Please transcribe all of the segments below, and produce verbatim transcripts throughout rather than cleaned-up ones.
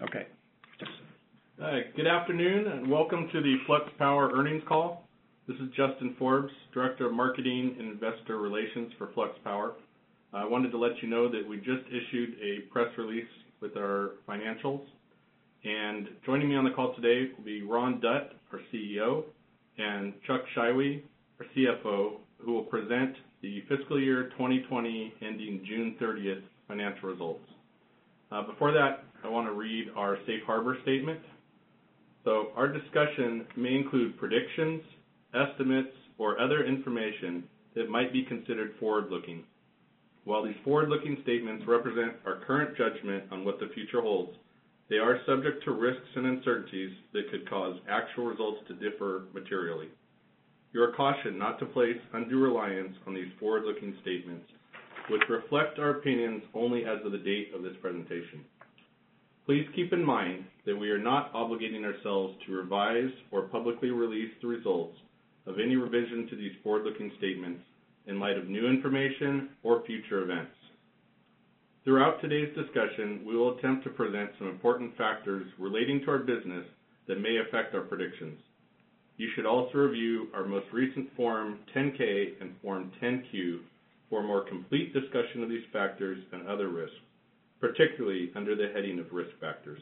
Okay. Hi, good afternoon, and welcome to the Flux Power earnings call. This is Justin Forbes, Director of Marketing and Investor Relations for Flux Power. I wanted to let you know that we just issued a press release with our financials. And joining me on the call today will be Ron Dutt, our C E O, and Chuck Scheiwe, our C F O, who will present the fiscal year twenty twenty ending June thirtieth financial results. Uh, before that, I want to read our safe harbor statement. So our discussion may include predictions, estimates, or other information that might be considered forward-looking. While these forward-looking statements represent our current judgment on what the future holds, they are subject to risks and uncertainties that could cause actual results to differ materially. You are cautioned not to place undue reliance on these forward-looking statements, which reflect our opinions only as of the date of this presentation. Please keep in mind that we are not obligating ourselves to revise or publicly release the results of any revision to these forward-looking statements in light of new information or future events. Throughout today's discussion, we will attempt to present some important factors relating to our business that may affect our predictions. You should also review our most recent Form ten K and Form ten Q for a more complete discussion of these factors and other risks, particularly under the heading of risk factors.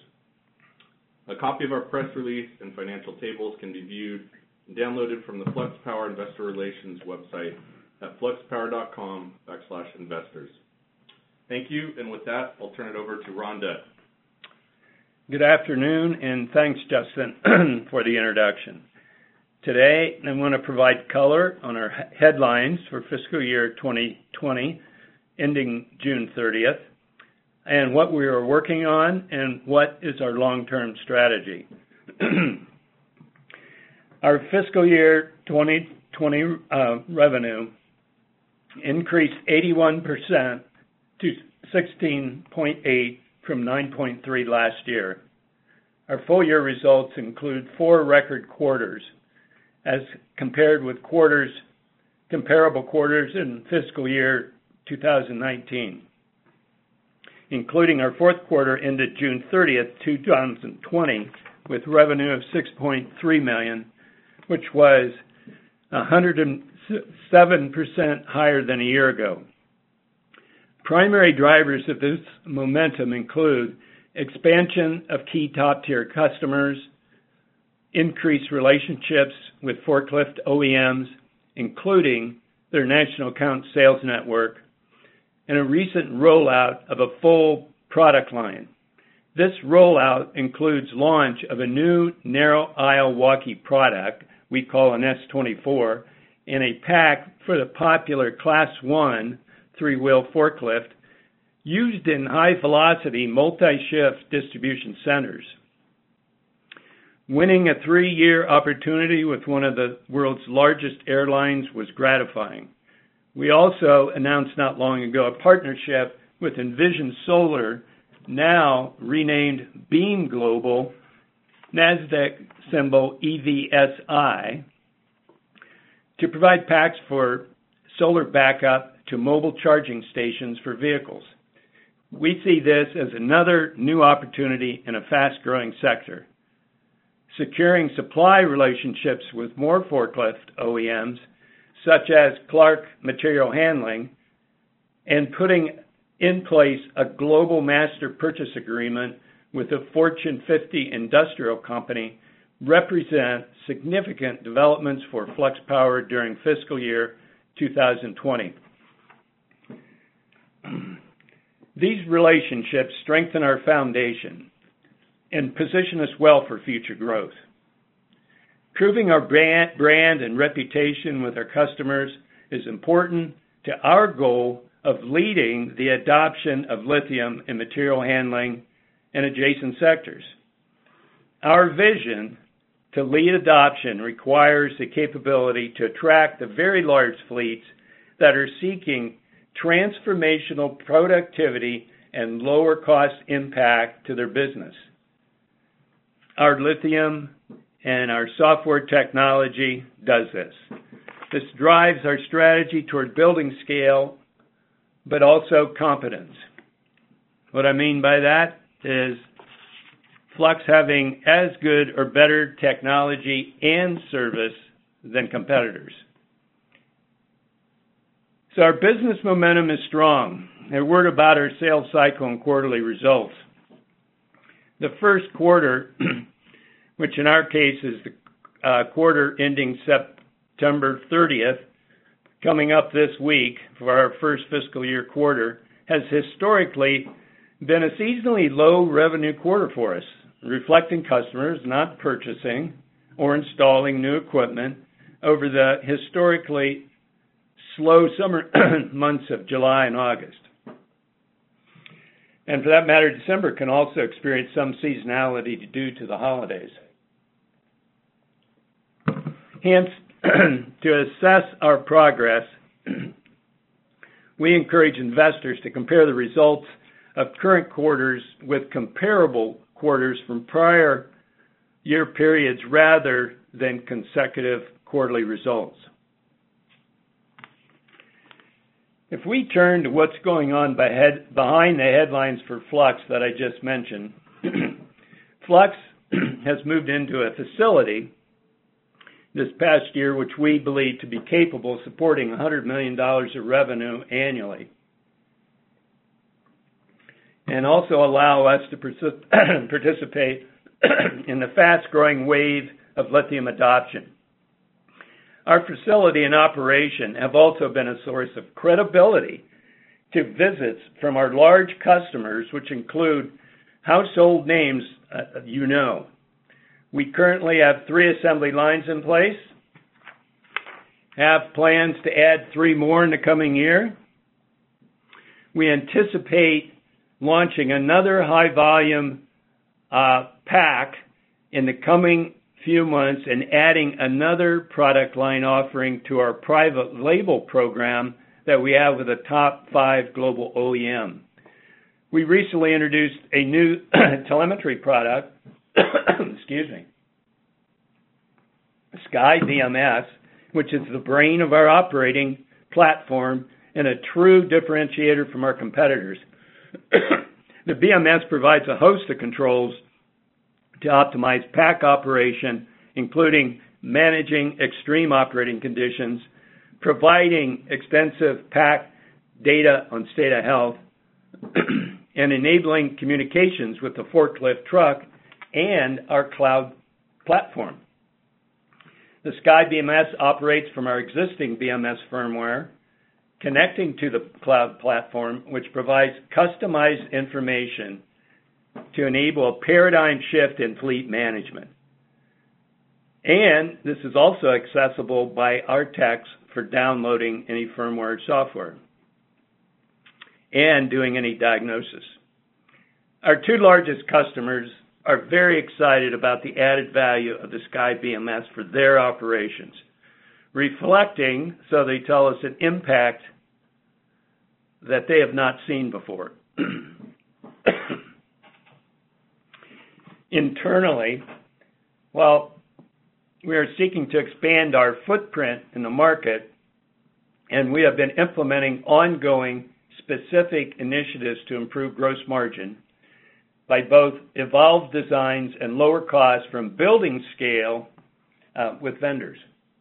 A copy of our press release and financial tables can be viewed and downloaded from the Flux Power Investor Relations website at fluxpower.com backslash investors. Thank you, and with that, I'll turn it over to Ron Dutt. Good afternoon, and thanks, Justin, for the introduction. Today, I want to provide color on our headlines for fiscal year twenty twenty, ending June thirtieth, and what we are working on and what is our long-term strategy. Our fiscal year twenty twenty uh, revenue increased eighty-one percent to sixteen point eight from nine point three last year. Our full-year results include four record quarters as compared with quarters, comparable quarters in fiscal year two thousand nineteen. Including our fourth quarter ended June thirtieth, two thousand twenty, with revenue of six point three million dollars, which was one hundred seven percent higher than a year ago. Primary drivers of this momentum include expansion of key top-tier customers, increased relationships with forklift O E Ms, including their national account sales network, and a recent rollout of a full product line. This rollout includes launch of a new narrow aisle walkie product we call an S twenty-four and a pack for the popular Class one three-wheel forklift used in high-velocity multi-shift distribution centers. Winning a three-year opportunity with one of the world's largest airlines was gratifying. We also announced not long ago a partnership with Envision Solar, now renamed Beam Global, NASDAQ symbol E V S I, to provide packs for solar backup to mobile charging stations for vehicles. We see this as another new opportunity in a fast-growing sector. Securing supply relationships with more forklift O E Ms, such as Clark Material Handling, and putting in place a global master purchase agreement with a Fortune fifty industrial company represent significant developments for Flux Power during fiscal year two thousand twenty. These relationships strengthen our foundation and position us well for future growth. Proving our brand, brand and reputation with our customers is important to our goal of leading the adoption of lithium in material handling and adjacent sectors. Our vision to lead adoption requires the capability to attract the very large fleets that are seeking transformational productivity and lower cost impact to their business. Our lithium and our software technology does this. This drives our strategy toward building scale, but also competence. What I mean by that is Flux having as good or better technology and service than competitors. So our business momentum is strong. A word about our sales cycle and quarterly results. The first quarter, which in our case is the uh, quarter ending September thirtieth, coming up this week for our first fiscal year quarter, has historically been a seasonally low revenue quarter for us, reflecting customers not purchasing or installing new equipment over the historically slow summer months of July and August. And for that matter, December can also experience some seasonality due to the holidays. Hence, to assess our progress, we encourage investors to compare the results of current quarters with comparable quarters from prior year periods rather than consecutive quarterly results. If we turn to what's going on behind the headlines for Flux that I just mentioned, Flux has moved into a facility this past year which we believe to be capable of supporting one hundred million dollars of revenue annually, and also allow us to participate in the fast-growing wave of lithium adoption. Our facility and operation have also been a source of credibility to visits from our large customers, which include household names uh, you know. We currently have three assembly lines in place, have plans to add three more in the coming year. We anticipate launching another high-volume uh, pack in the coming few months and adding another product line offering to our private label program that we have with a top five global O E M. We recently introduced a new telemetry product, excuse me, Sky B M S, which is the brain of our operating platform and a true differentiator from our competitors. The B M S provides a host of controls to optimize pack operation, including managing extreme operating conditions, providing extensive pack data on state of health, and enabling communications with the forklift truck and our cloud platform. The Sky B M S operates from our existing B M S firmware, connecting to the cloud platform, which provides customized information to enable a paradigm shift in fleet management. And this is also accessible by our techs for downloading any firmware software and doing any diagnosis. Our two largest customers are very excited about the added value of the Sky B M S for their operations, reflecting, so they tell us, an impact that they have not seen before. Internally, well, we are seeking to expand our footprint in the market, and we have been implementing ongoing specific initiatives to improve gross margin by both evolved designs and lower costs from building scale uh, with vendors.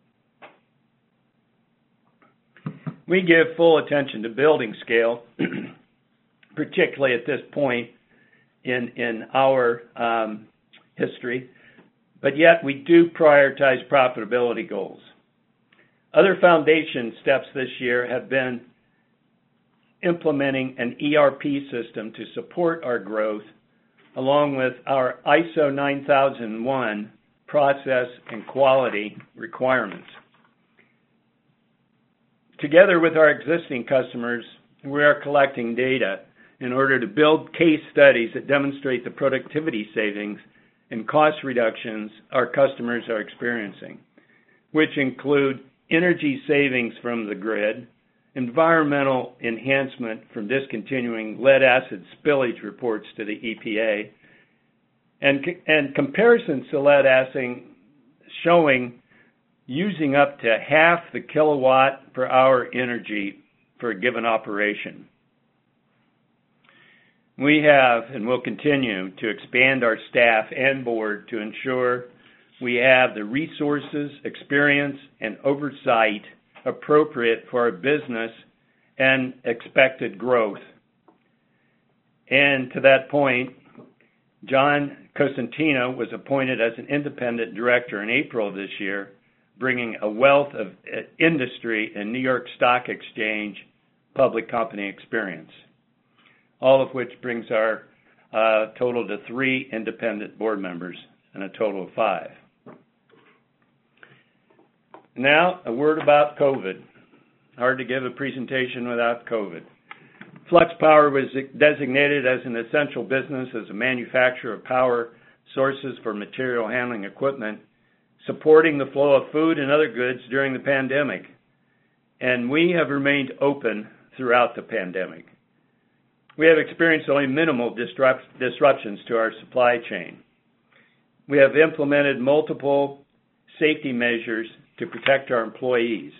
We give full attention to building scale, particularly at this point in, in our um, history, but yet we do prioritize profitability goals. Other foundation steps this year have been implementing an E R P system to support our growth, along with our I S O nine thousand one process and quality requirements. Together with our existing customers, we are collecting data in order to build case studies that demonstrate the productivity savings and cost reductions our customers are experiencing, which include energy savings from the grid, environmental enhancement from discontinuing lead-acid spillage reports to the E P A, and, and comparisons to lead-acid showing using up to half the kilowatt per hour energy for a given operation. We have and will continue to expand our staff and board to ensure we have the resources, experience, and oversight appropriate for our business and expected growth. And to that point, John Cosentino was appointed as an independent director in April of this year, bringing a wealth of industry and New York Stock Exchange public company experience, all of which brings our uh, total to three independent board members and a total of five. Now, a word about COVID. Hard to give a presentation without COVID. Flux Power was designated as an essential business as a manufacturer of power sources for material handling equipment, supporting the flow of food and other goods during the pandemic. And we have remained open throughout the pandemic. We have experienced only minimal disrupt- disruptions to our supply chain. We have implemented multiple safety measures to protect our employees.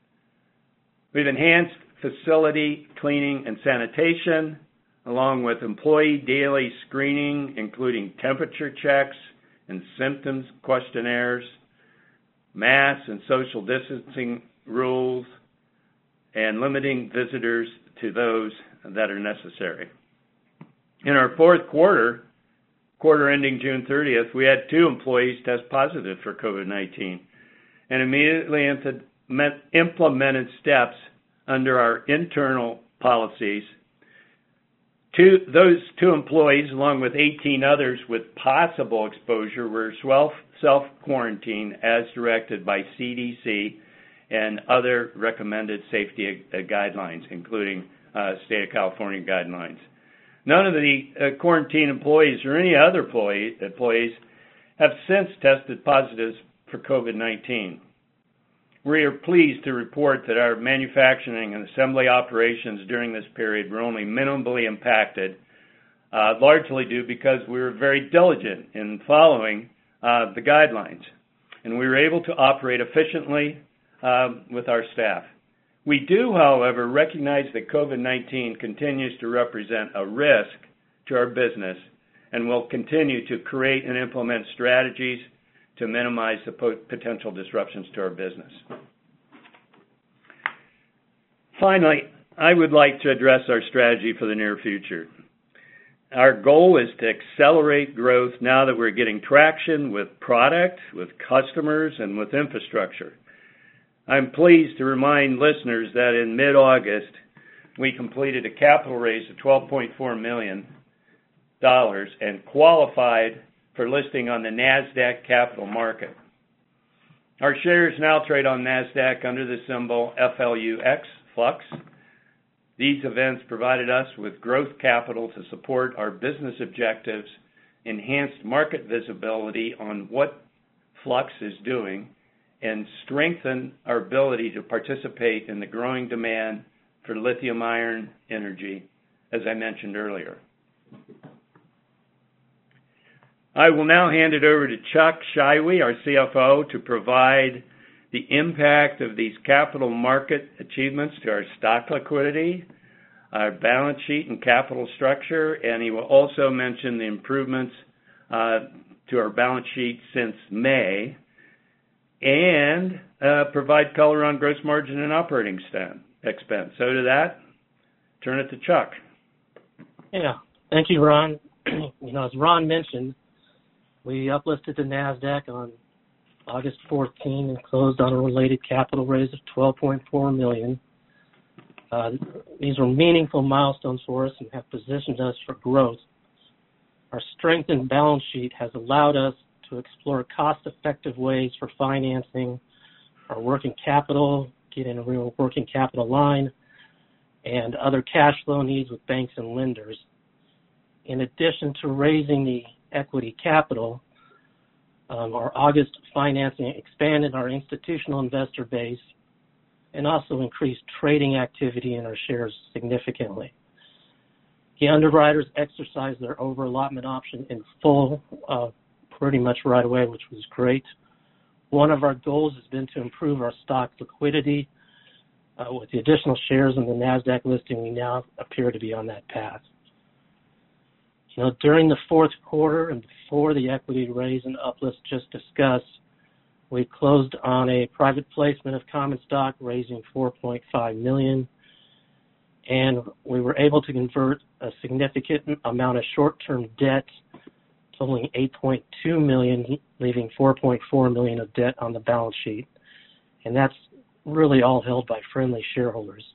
We've enhanced facility cleaning and sanitation, along with employee daily screening, including temperature checks and symptoms questionnaires, mask and social distancing rules, and limiting visitors to those that are necessary. In our fourth quarter, quarter ending June thirtieth, we had two employees test positive for COVID nineteen and immediately implemented steps under our internal policies. Two, those two employees, along with eighteen others with possible exposure, were self-quarantined as directed by C D C and other recommended safety uh, guidelines, including uh, State of California guidelines. None of the uh, quarantine employees or any other employee, employees have since tested positive for COVID nineteen. We are pleased to report that our manufacturing and assembly operations during this period were only minimally impacted, uh, largely due because we were very diligent in following uh, the guidelines, and we were able to operate efficiently uh, with our staff. We do, however, recognize that COVID nineteen continues to represent a risk to our business and will continue to create and implement strategies to minimize the potential disruptions to our business. Finally, I would like to address our strategy for the near future. Our goal is to accelerate growth now that we're getting traction with product, with customers, and with infrastructure. I'm pleased to remind listeners that in mid-August, we completed a capital raise of twelve point four million dollars and qualified for listing on the NASDAQ Capital Market. Our shares now trade on NASDAQ under the symbol F L U X, Flux. These events provided us with growth capital to support our business objectives, enhanced market visibility on what Flux is doing, and strengthen our ability to participate in the growing demand for lithium-ion energy, as I mentioned earlier. I will now hand it over to Chuck Scheiwe, our C F O, to provide the impact of these capital market achievements to our stock liquidity, our balance sheet and capital structure, and he will also mention the improvements uh, to our balance sheet since May, and uh, provide color on gross margin and operating expense. So to that, turn it to Chuck. Yeah, thank you, Ron. You know, as Ron mentioned, we uplisted to NASDAQ on August fourteenth and closed on a related capital raise of twelve point four million dollars. Uh, these were meaningful milestones for us and have positioned us for growth. Our strengthened balance sheet has allowed us to explore cost-effective ways for financing our working capital, getting a real working capital line, and other cash flow needs with banks and lenders. In addition to raising the equity capital, um, our August financing expanded our institutional investor base and also increased trading activity in our shares significantly. The underwriters exercised their over-allotment option in full uh, pretty much right away, which was great. One of our goals has been to improve our stock liquidity. Uh, with the additional shares in the NASDAQ listing, we now appear to be on that path. You know, during the fourth quarter and before the equity raise and uplist just discussed, we closed on a private placement of common stock, raising four point five million dollars, and we were able to convert a significant amount of short-term debt totaling eight point two million dollars, leaving four point four million dollars of debt on the balance sheet, and that's really all held by friendly shareholders.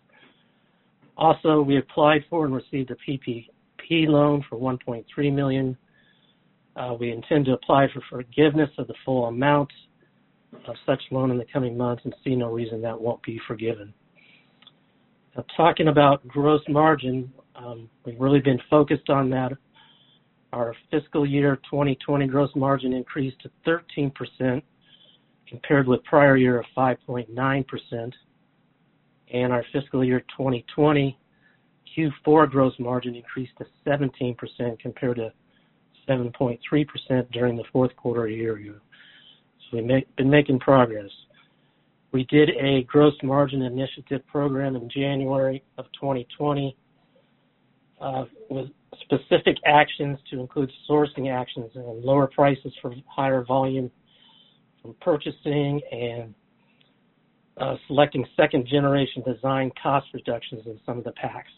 Also, we applied for and received a P P P loan for one point three million dollars. Uh, we intend to apply for forgiveness of the full amount of such loan in the coming months and see no reason that won't be forgiven. Now, talking about gross margin, um, we've really been focused on that. Our fiscal year twenty twenty gross margin increased to thirteen percent compared with prior year of five point nine percent. And our fiscal year twenty twenty Q four gross margin increased to seventeen percent compared to seven point three percent during the fourth quarter a year ago. So we've make, been making progress. We did a gross margin initiative program in January of twenty twenty uh, with specific actions to include sourcing actions and lower prices for higher volume from purchasing and uh, selecting second generation design cost reductions in some of the packs.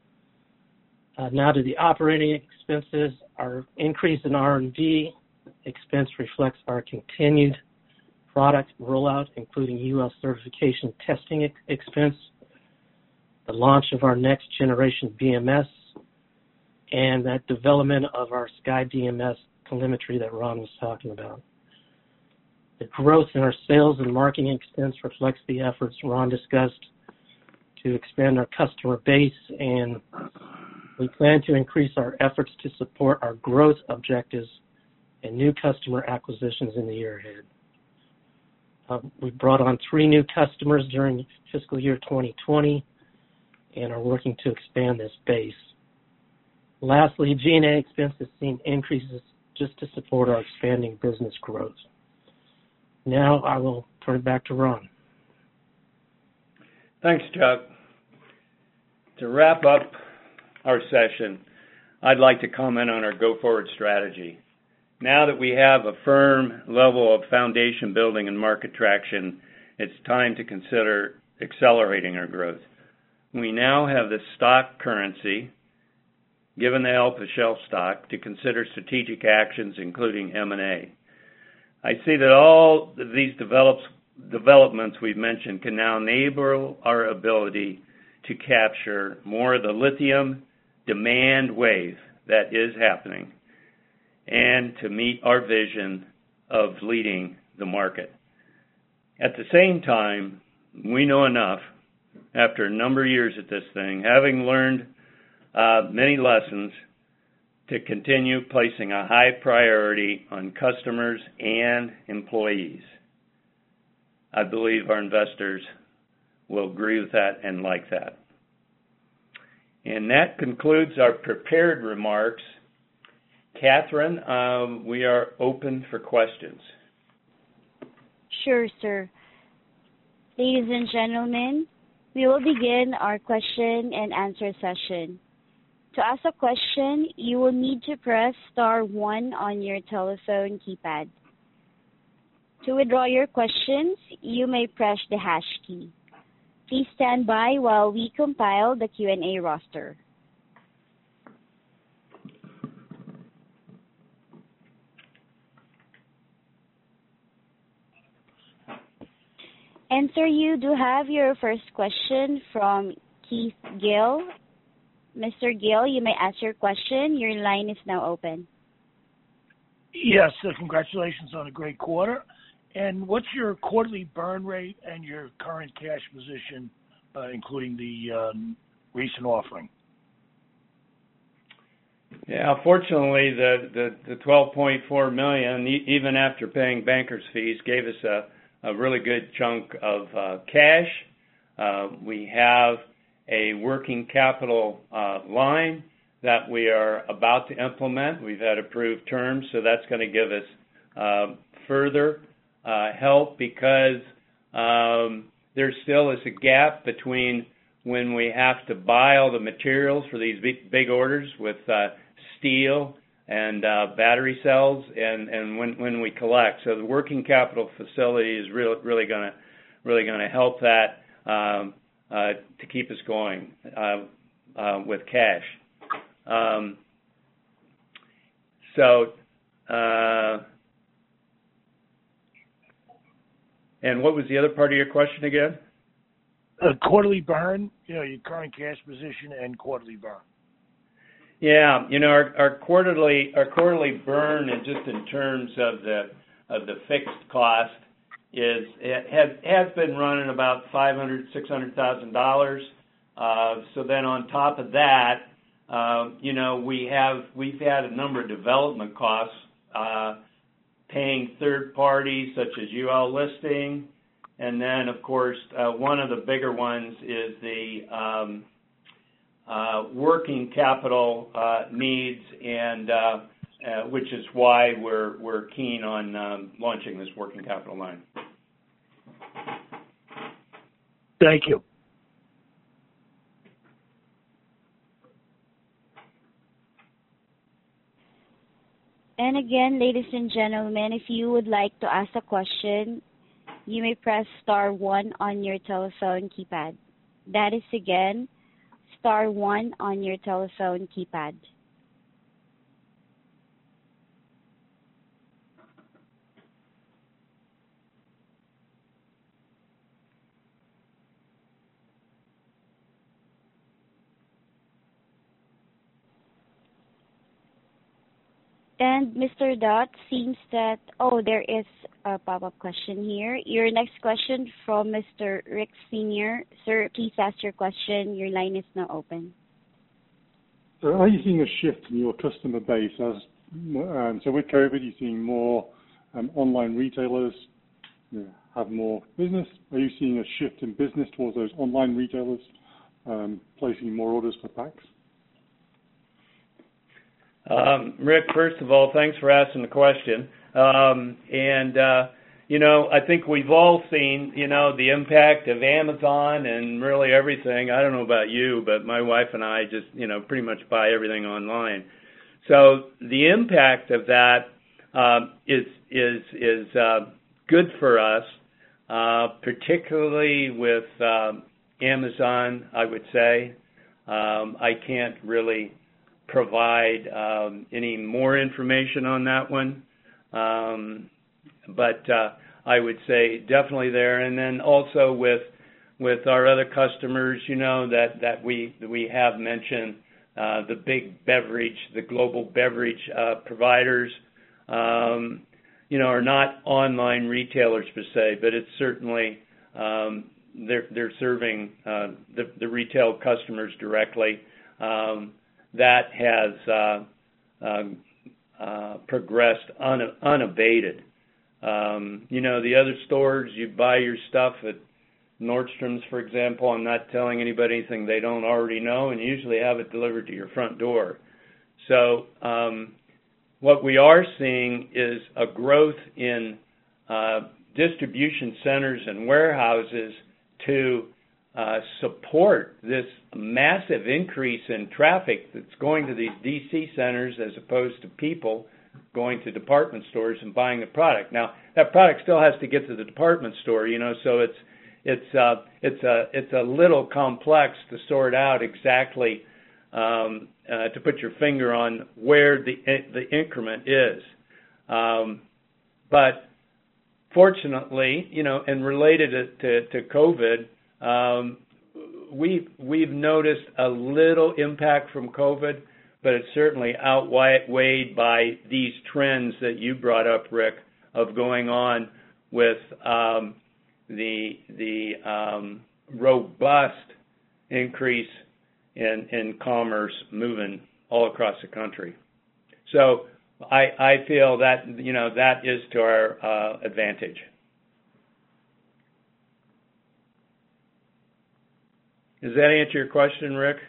Uh, now to the operating expenses. Our increase in R and D expense reflects our continued product rollout, including U S certification testing ex- expense, the launch of our next generation B M S, and that development of our Sky D M S telemetry that Ron was talking about. The growth in our sales and marketing expense reflects the efforts Ron discussed to expand our customer base, and we plan to increase our efforts to support our growth objectives and new customer acquisitions in the year ahead. Uh, we brought on three new customers during fiscal year twenty twenty and are working to expand this base. Lastly, G and A expense has seen increases just to support our expanding business growth. Now I will turn it back to Ron. Thanks, Chuck. To wrap up our session, I'd like to comment on our go-forward strategy. Now that we have a firm level of foundation building and market traction, it's time to consider accelerating our growth. We now have the stock currency, given the help of shelf stock, to consider strategic actions, including M and A. I see that all of these develops, developments we've mentioned can now enable our ability to capture more of the lithium demand wave that is happening and to meet our vision of leading the market. At the same time, we know enough, after a number of years at this thing, having learned uh, many lessons, to continue placing a high priority on customers and employees. I believe our investors will agree with that and like that. And that concludes our prepared remarks. Catherine, um, we are open for questions. Sure, sir. Ladies and gentlemen, we will begin our question and answer session. To ask a question, you will need to press star one on your telephone keypad. To withdraw your questions, you may press the hash key. Please stand by while we compile the Q and A roster. And sir, you do have your first question from Keith Gill. Mister Gill, you may ask your question. Your line is now open. Yes, uh, congratulations on a great quarter. And what's your quarterly burn rate and your current cash position, uh, including the um, recent offering? Yeah, fortunately, the, the, the twelve point four million dollars, even after paying bankers' fees, gave us a, a really good chunk of uh, cash. Uh, we have a working capital uh, line that we are about to implement. We've had approved terms, so that's going to give us uh, further uh, help because um, there still is a gap between when we have to buy all the materials for these big, big orders with uh, steel and uh, battery cells, and, and when, when we collect. So the working capital facility is really really going to really going to help that um, uh, to keep us going uh, uh, with cash. Um, so, uh, and what was the other part of your question again? A quarterly burn, you know, your current cash position and quarterly burn. Yeah, you know, our, our quarterly our quarterly burn, and just in terms of the of the fixed cost, is it has has been running about five hundred six hundred thousand dollars. Uh, so then on top of that, uh, you know, we have we've had a number of development costs, uh, paying third parties such as U L Listing, and then of course uh, one of the bigger ones is the um, Uh, working capital uh, needs, and uh, uh, which is why we're we're keen on um, launching this working capital line. Thank you. And again, ladies and gentlemen, if you would like to ask a question, you may press star one on your telephone keypad. That is again star one on your telephone keypad. And Mister Dot, seems that, oh, there is a pop-up question here. Your next question from Mister Rick Senior Sir, please ask your question. Your line is now open. So are you seeing a shift in your customer base? As um, so with COVID, you're seeing more um, online retailers you know, have more business. Are you seeing a shift in business towards those online retailers um, placing more orders for packs? Um, Rick, first of all, thanks for asking the question. Um, and, uh, you know, I think we've all seen, you know, the impact of Amazon and really everything. I don't know about you, but my wife and I just, you know, pretty much buy everything online. So the impact of that uh, is is is uh, good for us, uh, particularly with uh, Amazon, I would say. Um, I can't really provide um, any more information on that one, um, but uh, I would say definitely there. And then also with with our other customers, you know, that that we that we have mentioned, uh, the big beverage, the global beverage uh, providers, um, you know, are not online retailers per se, but it's certainly um, they're they're serving uh, the the retail customers directly. Um, That has uh, uh, uh, progressed un- unabated. Um, you know, the other stores, you buy your stuff at Nordstrom's, for example. I'm not telling anybody anything they don't already know, and usually have it delivered to your front door. So um, what we are seeing is a growth in uh, distribution centers and warehouses to Uh, support this massive increase in traffic that's going to these D C centers as opposed to people going to department stores and buying the product. Now, that product still has to get to the department store, you know, so it's it's uh, it's a it's a little complex to sort out exactly um, uh, to put your finger on where the the increment is. Um, but fortunately, you know, and related to to, to COVID. Um, we've, we've noticed a little impact from COVID, but it's certainly outweighed by these trends that you brought up, Rick, of going on with um, the, the um, robust increase in, in commerce moving all across the country. So I, I feel that, you know, that is to our uh, advantage. Does that answer your question, Rick?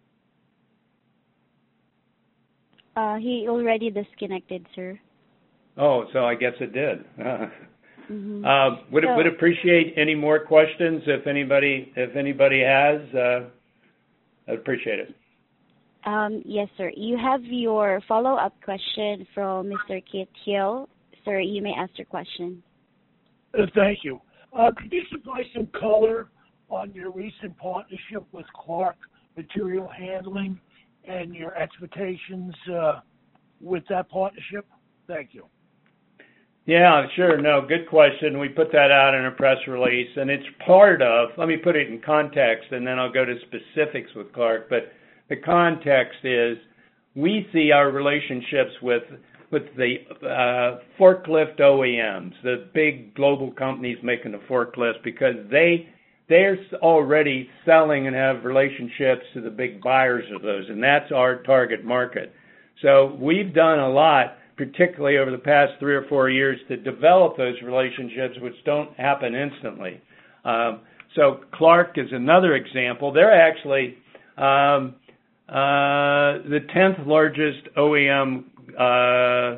Uh, he already disconnected, sir. Oh, so I guess it did. Uh, Mm-hmm. uh, would so, would appreciate any more questions if anybody if anybody has. Uh, I'd appreciate it. Um, yes, sir. You have your follow-up question from Mister Kit Hill. Sir, you may ask your question. Uh, thank you. Uh, could you supply some color on your recent partnership with Clark Material Handling and your expectations uh, with that partnership? Thank you. Yeah, sure. No, good question. We put that out in a press release, and it's part of, let me put it in context, and then I'll go to specifics with Clark. But the context is we see our relationships with with the uh, forklift O E Ms, the big global companies making the forklifts, because they, they're already selling and have relationships to the big buyers of those, and that's our target market. So we've done a lot, particularly over the past three or four years, to develop those relationships, which don't happen instantly. Um, so Clark is another example. They're actually um, uh, the tenth largest O E M uh,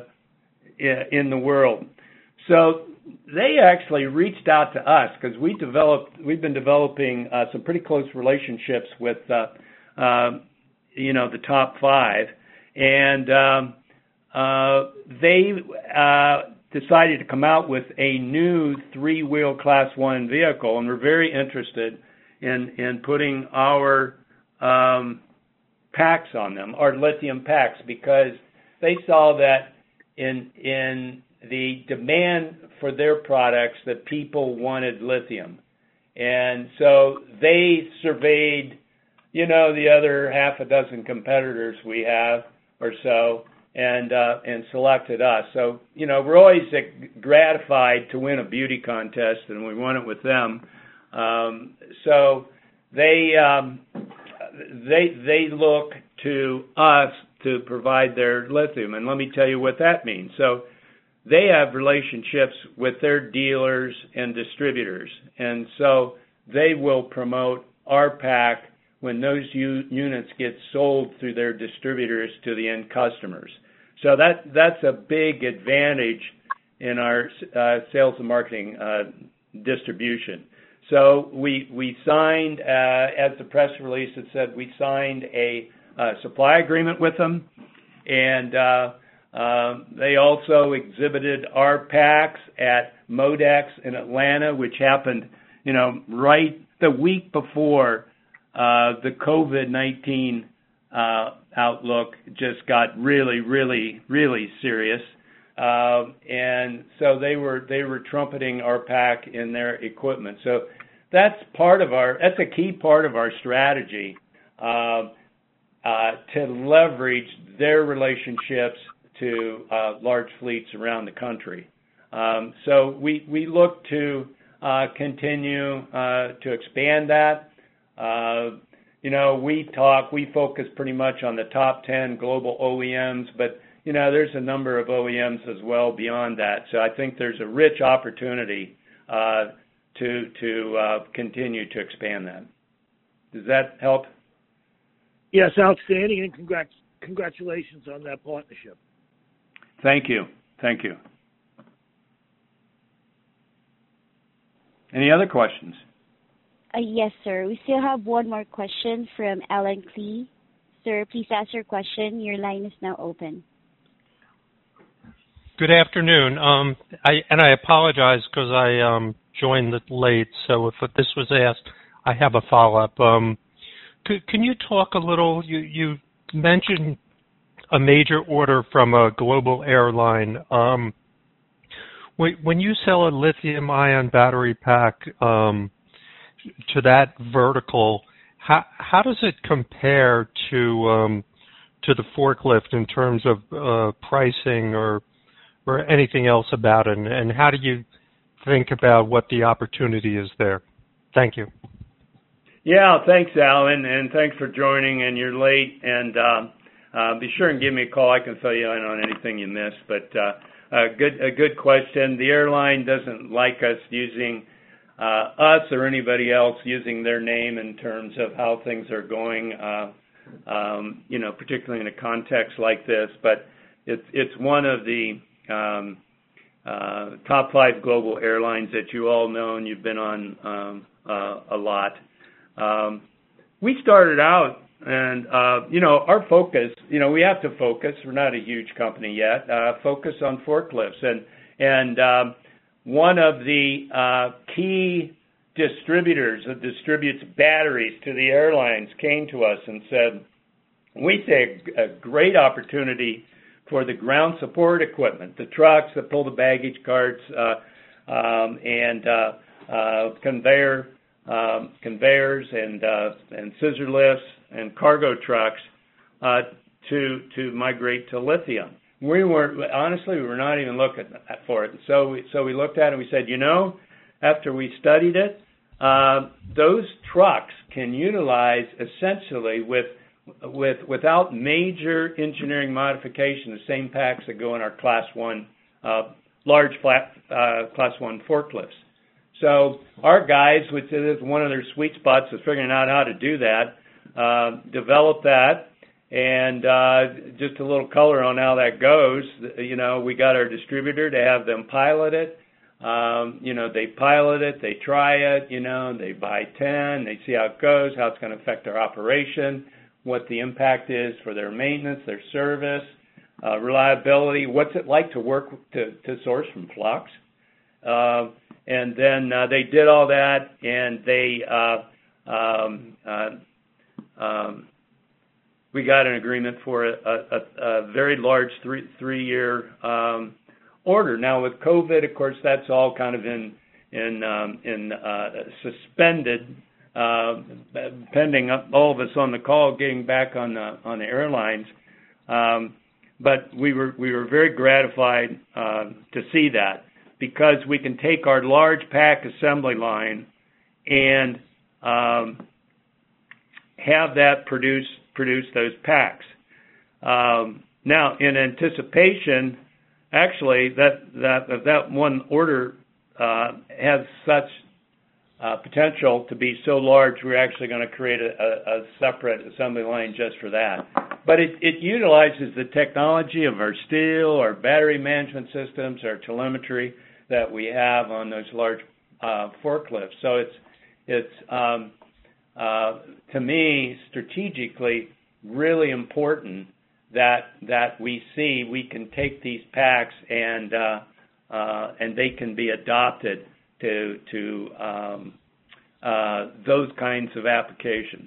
in the world. So they actually reached out to us because we developed, we've been developing uh, some pretty close relationships with, uh, uh, you know, the top five, and um, uh, they uh, decided to come out with a new three-wheel Class One vehicle, and we're very interested in in putting our um, packs on them, our lithium packs, because they saw that in in the demand for their products that people wanted lithium. And so they surveyed, you know, the other half a dozen competitors we have or so, and uh, and selected us. So, you know, we're always gratified to win a beauty contest, and we won it with them. Um, so they um, they they look to us to provide their lithium, and let me tell you what that means. So they have relationships with their dealers and distributors, and so they will promote our pack when those u- units get sold through their distributors to the end customers. So that that's a big advantage in our uh, sales and marketing uh, distribution. So we we signed, uh, as the press release had said, we signed a uh, supply agreement with them, and uh, uh, they also exhibited our packs at MODEX in Atlanta, which happened, you know, right the week before uh, the COVID nineteen uh, outlook just got really, really, really serious. Uh, and so they were they were trumpeting our pack in their equipment. So that's part of our that's a key part of our strategy uh, uh, to leverage their relationships to uh, large fleets around the country. Um, so we we look to uh, continue uh, to expand that. Uh, you know, we talk we focus pretty much on the top ten global O E Ms, but you know, there's a number of O E Ms as well beyond that. So I think there's a rich opportunity uh, to to uh, continue to expand that. Does that help? Yes, outstanding, and congrats, congratulations on that partnership. Thank you. Thank you. Any other questions? Uh, yes, sir. We still have one more question from Alan Klee. Sir, please ask your question. Your line is now open. Good afternoon. Um, I, and I apologize because I um, joined it late, so if this was asked, I have a follow-up. Um, c- can you talk a little, you, you mentioned a major order from a global airline. Um, when, when you sell a lithium-ion battery pack um, to that vertical, how, how does it compare to um, to the forklift in terms of uh, pricing or or anything else about it, and how do you think about what the opportunity is there? Thank you. Yeah, thanks, Alan, and thanks for joining, and you're late, and uh, uh, be sure and give me a call. I can fill you in on anything you missed, but uh, a good a good question. The airline doesn't like us using, uh, us or anybody else using their name in terms of how things are going, uh, um, you know, particularly in a context like this, but it's it's one of the Um, uh, top five global airlines that you all know and you've been on um, uh, a lot. Um, we started out and uh, you know, our focus, you know, we have to focus. We're not a huge company yet. Uh, focus on forklifts, and and um, one of the uh, key distributors that distributes batteries to the airlines came to us and said, we see a, a great opportunity for the ground support equipment, the trucks that pull the baggage carts uh, um, and uh, uh, conveyor um, conveyors and uh, and scissor lifts and cargo trucks uh, to to migrate to lithium. We weren't honestly, we were not even looking for it. And so we, so we looked at it and we said, you know, after we studied it, uh, those trucks can utilize essentially with with without major engineering modification the same packs that go in our class one uh, large flat uh, class one forklifts. So our guys, which is one of their sweet spots, is figuring out how to do that, uh, develop that, and uh, just a little color on how that goes. You know, we got our distributor to have them pilot it. Um, you know, they pilot it, they try it, you know, they buy ten, they see how it goes, how it's going to affect their operation, what the impact is for their maintenance, their service, uh, reliability, what's it like to work to, to source from Flux. Uh, and then uh, they did all that, and they uh, um, uh, um, we got an agreement for a, a, a very large three three year um, order. Now with COVID, of course, that's all kind of in in um, in uh, suspended. Uh, pending all of us on the call getting back on the on the airlines, um, but we were we were very gratified uh, to see that, because we can take our large pack assembly line and um, have that produce produce those packs. Um, now, in anticipation, actually, that that that one order uh, has such Uh, potential to be so large, we're actually going to create a, a, a separate assembly line just for that. But it, it utilizes the technology of our steel, our battery management systems, our telemetry that we have on those large uh, forklifts. So it's it's um, uh, to me strategically really important that that we see we can take these packs and uh, uh, and they can be adopted to to um, uh, those kinds of applications.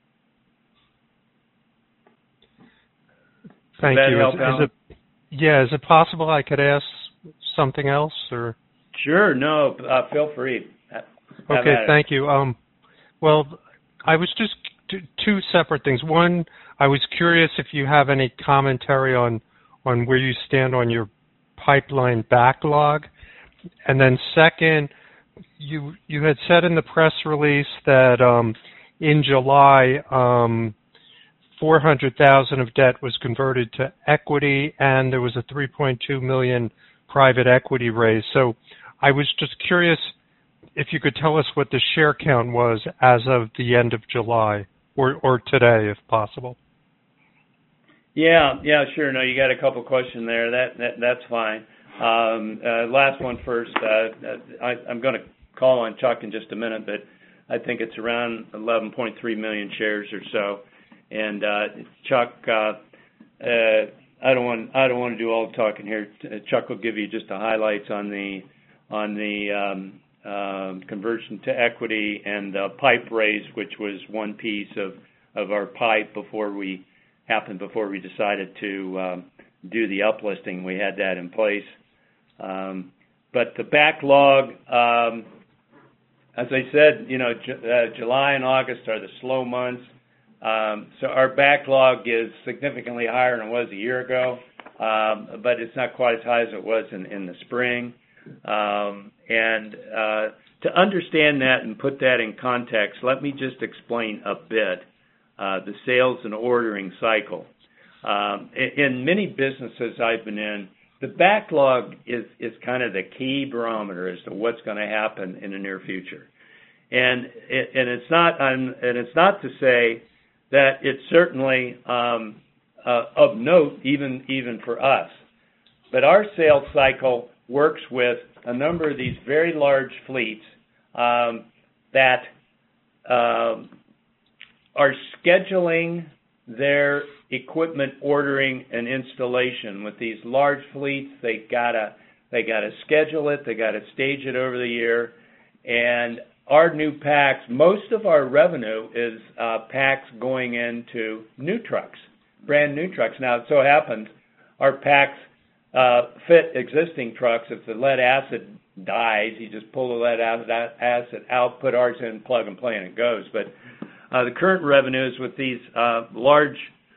Thank Does that you. help Is, out? is it, yeah, is it possible I could ask something else, or? Sure. No. Uh, feel free. Have okay. Thank you. Um, well, I was just t- two separate things. One, I was curious if you have any commentary on on where you stand on your pipeline backlog. And then second, you you had said in the press release that um, in July, um, four hundred thousand dollars of debt was converted to equity, and there was a three point two million dollars private equity raise. So I was just curious if you could tell us what the share count was as of the end of July, or, or today, if possible. Yeah, yeah, sure. No, you got a couple questions there. That, that that's fine. Um, uh, last one first. Uh, I, I'm going to call on Chuck in just a minute, but I think it's around eleven point three million shares or so. And uh, Chuck, uh, uh, I don't want I don't want to do all the talking here. Chuck will give you just the highlights on the on the um, uh, conversion to equity and the pipe raise, which was one piece of of our pipe before we happened before we decided to um, do the uplisting. We had that in place. Um, but the backlog, um, as I said, you know, J- uh, July and August are the slow months. Um, so our backlog is significantly higher than it was a year ago, um, but it's not quite as high as it was in, in the spring. Um, and uh, to understand that and put that in context, let me just explain a bit uh, the sales and ordering cycle. Um, in, in many businesses I've been in, the backlog is, is kind of the key barometer as to what's going to happen in the near future, and it, and it's not and it's not to say that it's certainly um, uh, of note even even for us, but our sales cycle works with a number of these very large fleets um, that um, are scheduling their equipment ordering and installation. With these large fleets, they gotta they gotta schedule it, they gotta stage it over the year, and our new packs, most of our revenue is uh, packs going into new trucks, brand new trucks. Now, it so happens our packs uh, fit existing trucks. If the lead acid dies, you just pull the lead acid out, put ours in, plug and play, and it goes. But uh, the current revenue is with these uh, large,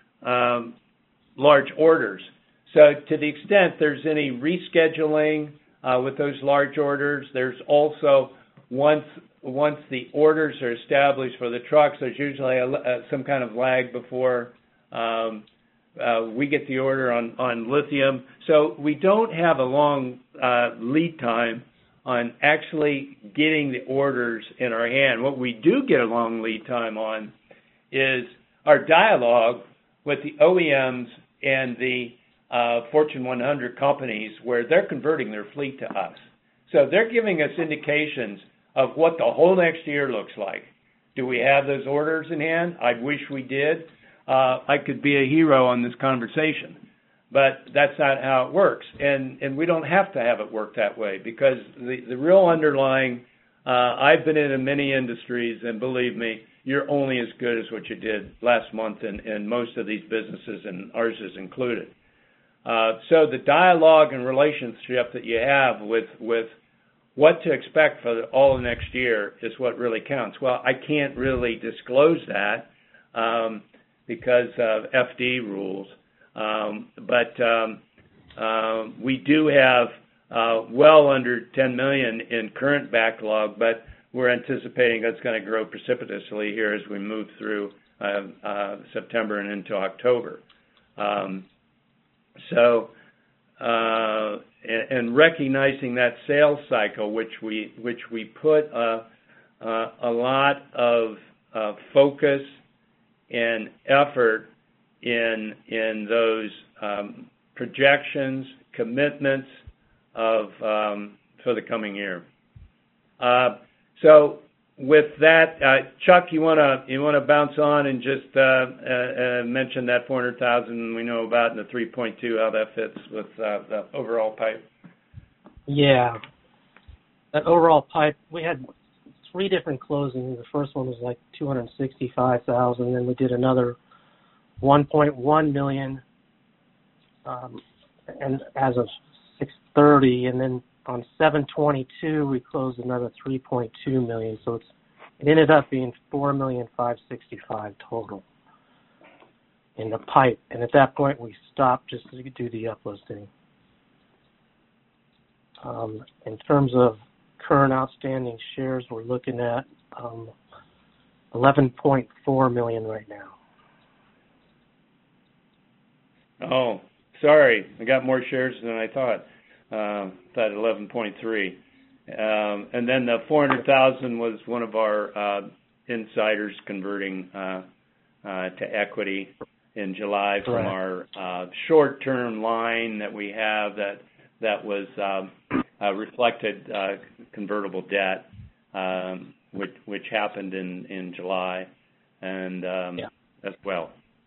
um, large orders. So to the extent there's any rescheduling uh, with those large orders, there's also once once the orders are established for the trucks, there's usually a, a, some kind of lag before um, uh, we get the order on, on lithium. So we don't have a long uh, lead time on actually getting the orders in our hand. What we do get a long lead time on is our dialogue with the O E Ms and the uh, Fortune one hundred companies where they're converting their fleet to us. So they're giving us indications of what the whole next year looks like. Do we have those orders in hand? I wish we did. Uh, I could be a hero on this conversation, but that's not how it works. And and we don't have to have it work that way because the, the real underlying, uh, I've been in many industries, and believe me, you're only as good as what you did last month in, in most of these businesses, and ours is included. Uh, so the dialogue and relationship that you have with, with what to expect for the, all of next year is what really counts. Well, I can't really disclose that um, because of F D rules, um, but um, uh, we do have uh, well under ten million dollars in current backlog, but we're anticipating that's going to grow precipitously here as we move through uh, uh, September and into October. Um, so. Uh, and recognizing that sales cycle, which we which we put uh, uh, a lot of uh, focus and effort in in those um, projections, commitments of um, for the coming year. Uh, so with that, uh, Chuck, you wanna you wanna bounce on and just uh, uh, uh, mention that four hundred thousand we know about and the three point two, how that fits with uh, the overall pipe. Yeah, that overall pipe, we had three different closings. The first one was like two hundred sixty-five thousand, then we did another one point one million, um, and as of six thirty, and then on seven twenty-two, we closed another three point two million, so it's, it ended up being four million five hundred sixty-five total in the pipe. And at that point, we stopped just to do the uplisting. Um, in terms of current outstanding shares, we're looking at um, eleven point four million right now. Oh, sorry, I got more shares than I thought. Uh, that eleven point three. Um, and then the four hundred thousand was one of our uh, insiders converting uh, uh, to equity in July from Correct. our uh, short-term line that we have that that was um, uh, reflected uh, convertible debt, um, which which happened in, in July, and um, yeah. as well.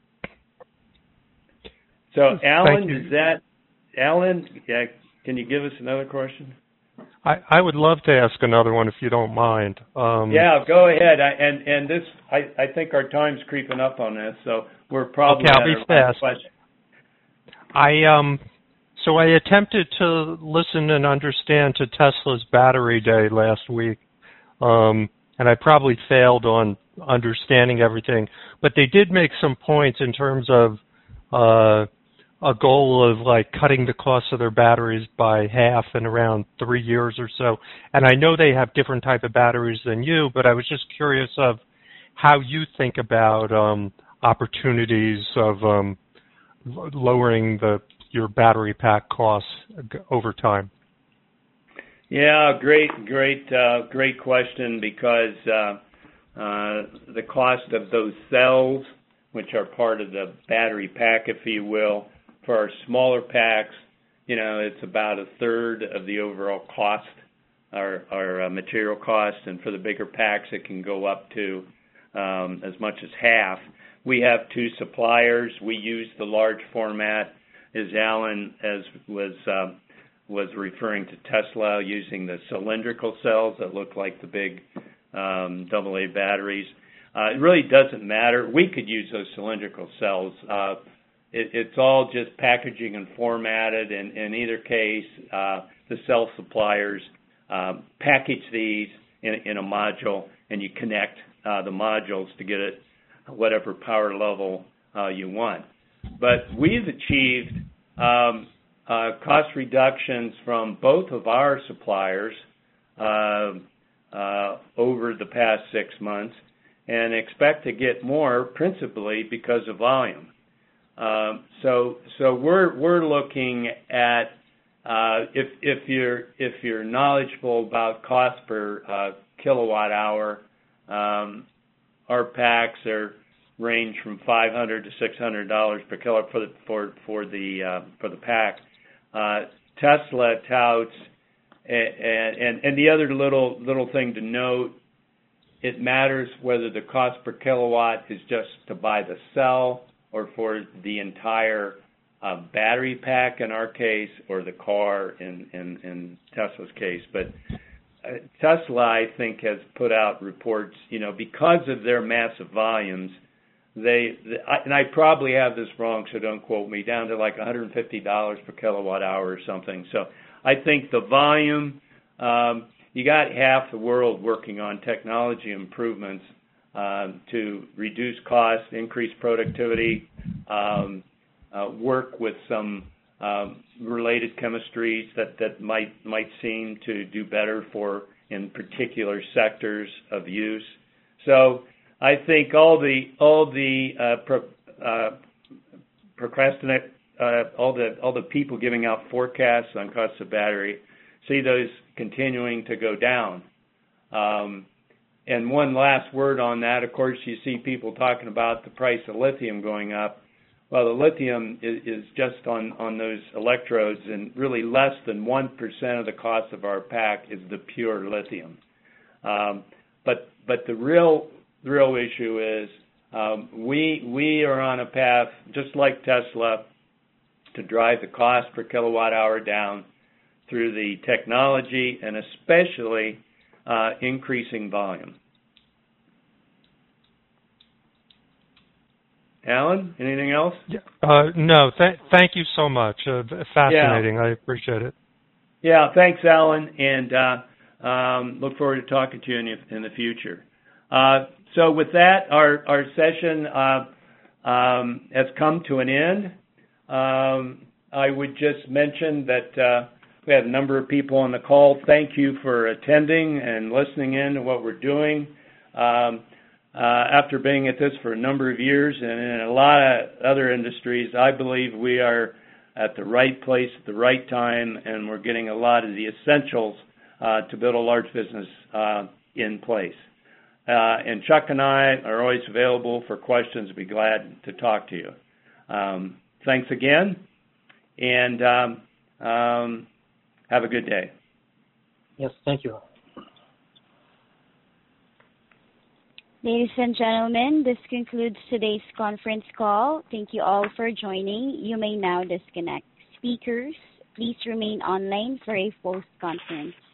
So, Alan, is that Alan? Yeah. Can you give us another question? I, I would love to ask another one if you don't mind. Um, yeah, go ahead. I, and and this, I, I think our time's creeping up on this, so we're probably okay, I'll at be our fast. question. I um, so I attempted to listen and understand to Tesla's Battery Day last week, um, and I probably failed on understanding everything. But they did make some points in terms of uh, a goal of like cutting the cost of their batteries by half in around three years or so. And I know they have different type of batteries than you, but I was just curious of how you think about um, opportunities of um, lowering the your battery pack costs over time. Yeah, great, great, uh, great question because uh, uh, the cost of those cells, which are part of the battery pack, if you will, for our smaller packs, you know, it's about a third of the overall cost, our, our uh, material cost, and for the bigger packs, it can go up to um, as much as half. We have two suppliers. We use the large format, as Alan as was uh, was referring to Tesla using the cylindrical cells that look like the big um, double A batteries. Uh, it really doesn't matter. We could use those cylindrical cells. Uh, it, it's all just packaging and formatted. And in either case, uh, the cell suppliers uh, package these in, in a module, and you connect uh, the modules to get it whatever power level uh, you want. But we've achieved um, uh, cost reductions from both of our suppliers uh, uh, over the past six months, and expect to get more, principally because of volume. Um, so, so we're we're looking at uh, if if you're if you're knowledgeable about cost per uh, kilowatt hour, um, our packs are range from five hundred to six hundred dollars per kilo for the for for the uh, for the pack. Uh, Tesla touts, and, and and the other little little thing to note. It matters whether the cost per kilowatt is just to buy the cell or for the entire uh, battery pack in our case, or the car in, in, in Tesla's case. But uh, Tesla, I think, has put out reports, you know, because of their massive volumes, they, they and I probably have this wrong, so don't quote me, down to like one hundred fifty dollars per kilowatt hour or something. So I think the volume, um, you got half the world working on technology improvements um, to reduce costs, increase productivity, um, uh, work with some um, related chemistries that, that might might seem to do better for in particular sectors of use. So I think all the all the uh, pro, uh, procrastinate uh, all the all the people giving out forecasts on costs of battery see those continuing to go down. Um, and one last word on that, of course, you see people talking about the price of lithium going up. Well, the lithium is, is just on, on those electrodes, and really less than one percent of the cost of our pack is the pure lithium. Um, but but the real the real issue is um, we we are on a path, just like Tesla, to drive the cost per kilowatt hour down through the technology and especially uh, increasing volume. Alan, anything else? Uh, no, th- thank you so much. Uh, fascinating. Yeah. I appreciate it. Yeah, thanks, Alan, and uh, um, look forward to talking to you in the, in the future. Uh, so with that, our, our session uh, um, has come to an end. Um, I would just mention that uh, we have a number of people on the call. Thank you for attending and listening in to what we're doing. Um, uh, after being at this for a number of years and in a lot of other industries, I believe we are at the right place at the right time, and we're getting a lot of the essentials uh, to build a large business uh, in place. Uh, and Chuck and I are always available for questions. We'd be glad to talk to you. Um, thanks again, and um, um, have a good day. Yes, thank you. Ladies and gentlemen, this concludes today's conference call. Thank you all for joining. You may now disconnect. Speakers, please remain online for a post-conference.